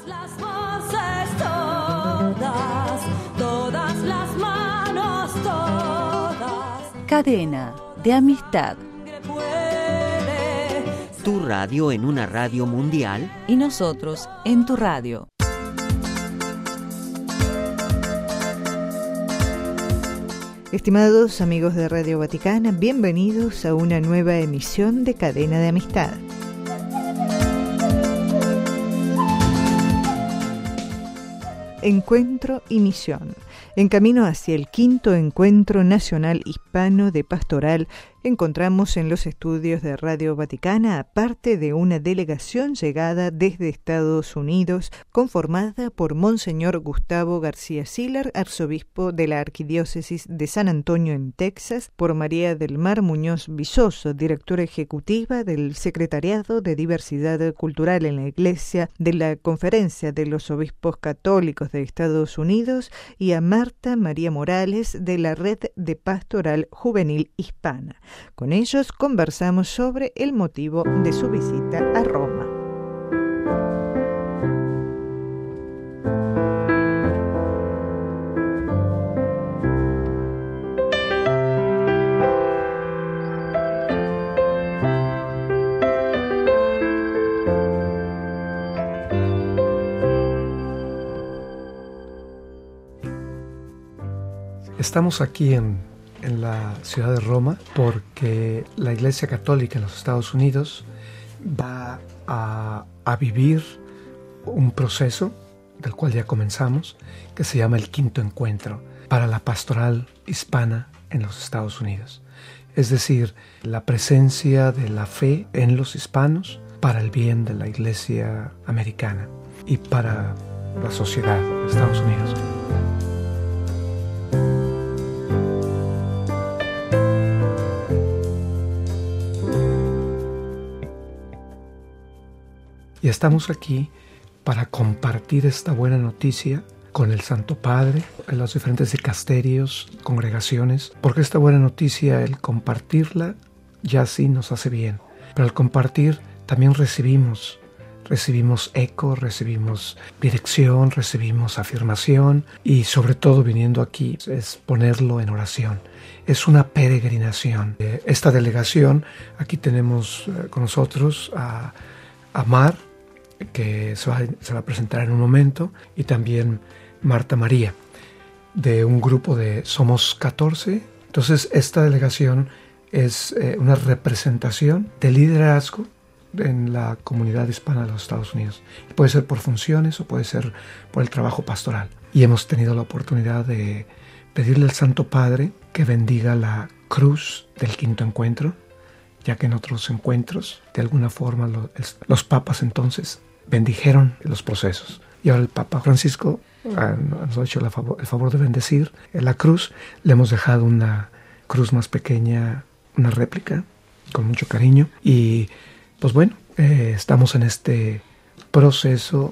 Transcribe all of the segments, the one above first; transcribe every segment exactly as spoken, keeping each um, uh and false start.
las voces, todas, todas las manos, todas. Cadena de amistad. Tu radio en una radio mundial Y nosotros en tu radio. Estimados amigos de Radio Vaticana, bienvenidos a una nueva emisión de Cadena de Amistad. Encuentro y misión. En camino hacia el quinto Encuentro Nacional Hispano de Pastoral, encontramos en los estudios de Radio Vaticana a parte de una delegación llegada desde Estados Unidos, conformada por Monseñor Gustavo García Siller, arzobispo de la Arquidiócesis de San Antonio en Texas, por María del Mar Muñoz Visoso, directora ejecutiva del Secretariado de Diversidad Cultural en la Iglesia de la Conferencia de los Obispos Católicos de Estados Unidos, y a Marta María Morales de la Red de Pastoral Juvenil Hispana. Con ellos conversamos sobre el motivo de su visita a Roma. Estamos aquí en, en la ciudad de Roma porque la Iglesia Católica en los Estados Unidos va a, a vivir un proceso del cual ya comenzamos, que se llama el Quinto Encuentro para la Pastoral Hispana en los Estados Unidos. Es decir, la presencia de la fe en los hispanos para el bien de la Iglesia americana y para la sociedad de Estados Unidos. Y estamos aquí para compartir esta buena noticia con el Santo Padre, en los diferentes dicasterios, congregaciones, porque esta buena noticia, el compartirla, ya sí nos hace bien. Pero al compartir también recibimos, recibimos eco, recibimos dirección, recibimos afirmación y sobre todo viniendo aquí es ponerlo en oración. Es una peregrinación. Esta delegación, aquí tenemos con nosotros a, a Mar, que se va, se va a presentar en un momento, y también Marta María, de un grupo de Somos catorce. Entonces esta delegación es eh, una representación de liderazgo en la comunidad hispana de los Estados Unidos. Puede ser por funciones o puede ser por el trabajo pastoral. Y hemos tenido la oportunidad de pedirle al Santo Padre que bendiga la cruz del Quinto Encuentro, ya que en otros encuentros, de alguna forma, los, los papas entonces bendijeron los procesos. Y ahora el Papa Francisco ha, nos ha hecho el favor, el favor de bendecir la cruz. Le hemos dejado una cruz más pequeña, una réplica, con mucho cariño. Y pues bueno, eh, estamos en este proceso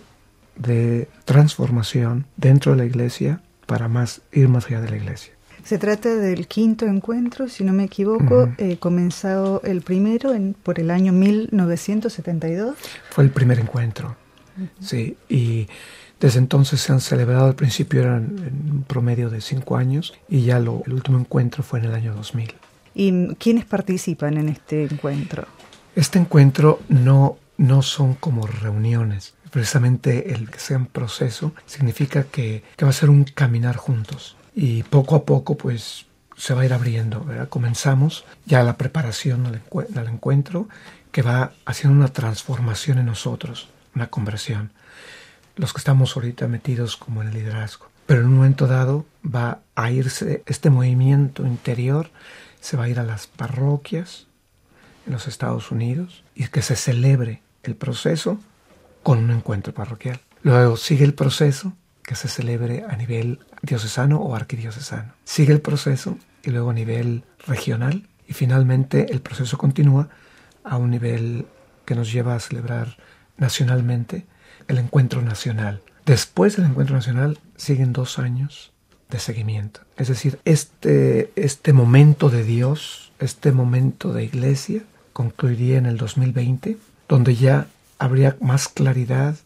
de transformación dentro de la Iglesia para más, ir más allá de la Iglesia. Se trata del quinto encuentro, si no me equivoco, uh-huh. eh, comenzado el primero en, por el año mil novecientos setenta y dos. Fue el primer encuentro, uh-huh. sí, y desde entonces se han celebrado, al principio eran en un promedio de cinco años, y ya lo, el último encuentro fue en el año dos mil. ¿Y quiénes participan en este encuentro? Este encuentro no, no son como reuniones. Precisamente el que sea un proceso significa que, que va a ser un caminar juntos. Y poco a poco pues se va a ir abriendo, ¿verdad? Comenzamos ya la preparación al, encu- al encuentro, que va haciendo una transformación en nosotros, una conversión. Los que estamos ahorita metidos como en el liderazgo. Pero en un momento dado va a irse este movimiento interior, se va a ir a las parroquias en los Estados Unidos y que se celebre el proceso con un encuentro parroquial. Luego sigue el proceso que se celebre a nivel diocesano o arquidiocesano. Sigue el proceso y luego a nivel regional, y finalmente el proceso continúa a un nivel que nos lleva a celebrar nacionalmente el encuentro nacional. Después del encuentro nacional siguen dos años de seguimiento. Es decir, este, este momento de Dios, este momento de Iglesia, concluiría en el dos mil veinte, donde ya habría más claridad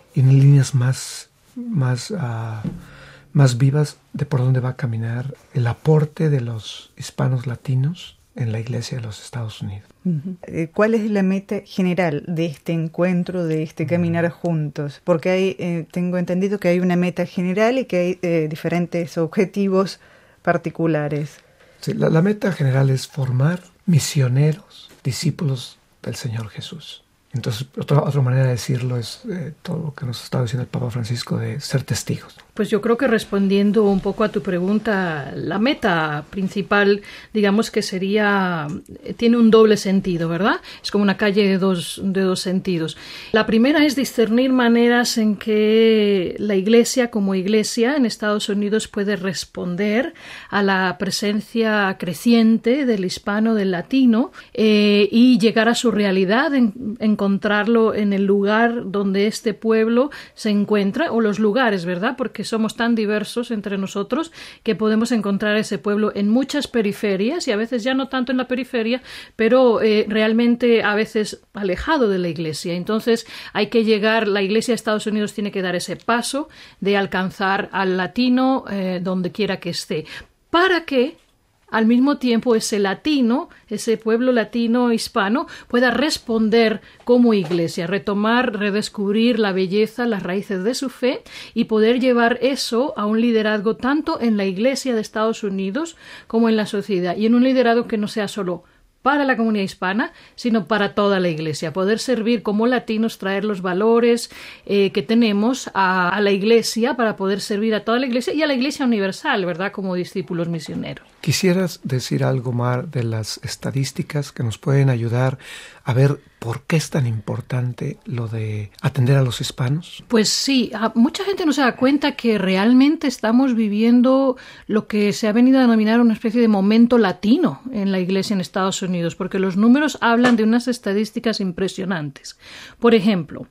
y en líneas más, más, uh, más vivas de por dónde va a caminar el aporte de los hispanos latinos en la Iglesia de los Estados Unidos. Uh-huh. ¿Cuál es la meta general de este encuentro, de este caminar uh-huh. juntos? Porque hay, eh, tengo entendido que hay una meta general y que hay eh, diferentes objetivos particulares. Sí, la, la meta general es formar misioneros, discípulos del Señor Jesús. Entonces, otra, otra manera de decirlo es eh, todo lo que nos está diciendo el Papa Francisco de ser testigos. Pues yo creo que respondiendo un poco a tu pregunta, la meta principal, digamos que sería, tiene un doble sentido, ¿verdad? Es como una calle de dos, de dos sentidos. La primera es discernir maneras en que la Iglesia como Iglesia en Estados Unidos puede responder a la presencia creciente del hispano, del latino, eh, y llegar a su realidad, en, encontrarlo en el lugar donde este pueblo se encuentra, o los lugares, ¿verdad? Porque somos tan diversos entre nosotros que podemos encontrar ese pueblo en muchas periferias y a veces ya no tanto en la periferia, pero eh, realmente a veces alejado de la Iglesia. Entonces hay que llegar, la Iglesia de Estados Unidos tiene que dar ese paso de alcanzar al latino eh, donde quiera que esté, para que al mismo tiempo ese latino, ese pueblo latino hispano pueda responder como iglesia, retomar, redescubrir la belleza, las raíces de su fe y poder llevar eso a un liderazgo tanto en la Iglesia de Estados Unidos como en la sociedad, y en un liderazgo que no sea solo para la comunidad hispana, sino para toda la Iglesia. Poder servir como latinos, traer los valores eh, que tenemos a, a la Iglesia para poder servir a toda la Iglesia y a la Iglesia universal, ¿verdad?, como discípulos misioneros. ¿Quisieras decir algo, Mar, de las estadísticas que nos pueden ayudar a ver por qué es tan importante lo de atender a los hispanos? Pues sí, mucha gente no se da cuenta que realmente estamos viviendo lo que se ha venido a denominar una especie de momento latino en la Iglesia en Estados Unidos, porque los números hablan de unas estadísticas impresionantes. Por ejemplo,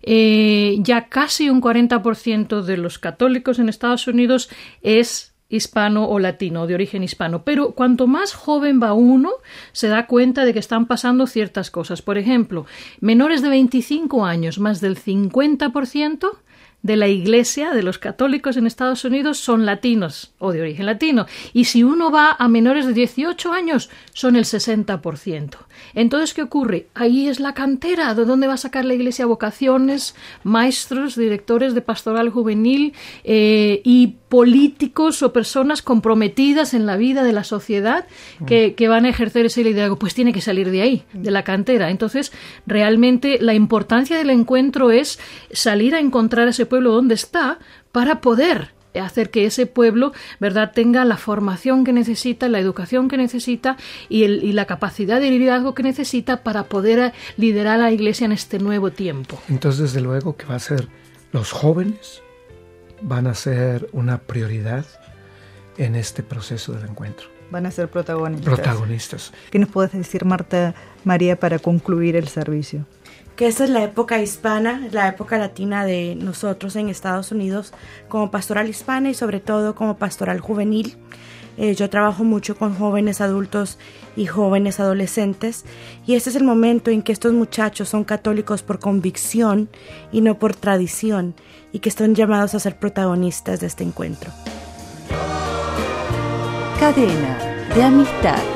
eh, ya casi un cuarenta por ciento de los católicos en Estados Unidos es hispano o latino, de origen hispano, pero cuanto más joven va uno, se da cuenta de que están pasando ciertas cosas. Por ejemplo, menores de veinticinco años, más del cincuenta por ciento de la Iglesia, de los católicos en Estados Unidos, son latinos o de origen latino. Y si uno va a menores de dieciocho años, son el sesenta por ciento. Entonces, ¿qué ocurre? Ahí es la cantera, ¿de dónde va a sacar la Iglesia vocaciones, maestros, directores de pastoral juvenil eh, y políticos o personas comprometidas en la vida de la sociedad que, que van a ejercer ese liderazgo? Pues tiene que salir de ahí, de la cantera. Entonces, realmente la importancia del encuentro es salir a encontrar ese pueblo donde está para poder hacer que ese pueblo, ¿verdad?, tenga la formación que necesita, la educación que necesita y, el, y la capacidad de liderazgo que necesita para poder liderar a la Iglesia en este nuevo tiempo. Entonces, desde luego que va a ser los jóvenes van a ser una prioridad en este proceso del encuentro. Van a ser protagonistas. Protagonistas. ¿Qué nos puedes decir, Marta María, para concluir el servicio? Que esta es la época hispana, la época latina de nosotros en Estados Unidos como pastoral hispana y sobre todo como pastoral juvenil. Eh, yo trabajo mucho con jóvenes adultos y jóvenes adolescentes y este es el momento en que estos muchachos son católicos por convicción y no por tradición y que están llamados a ser protagonistas de este encuentro. Cadena de Amistad.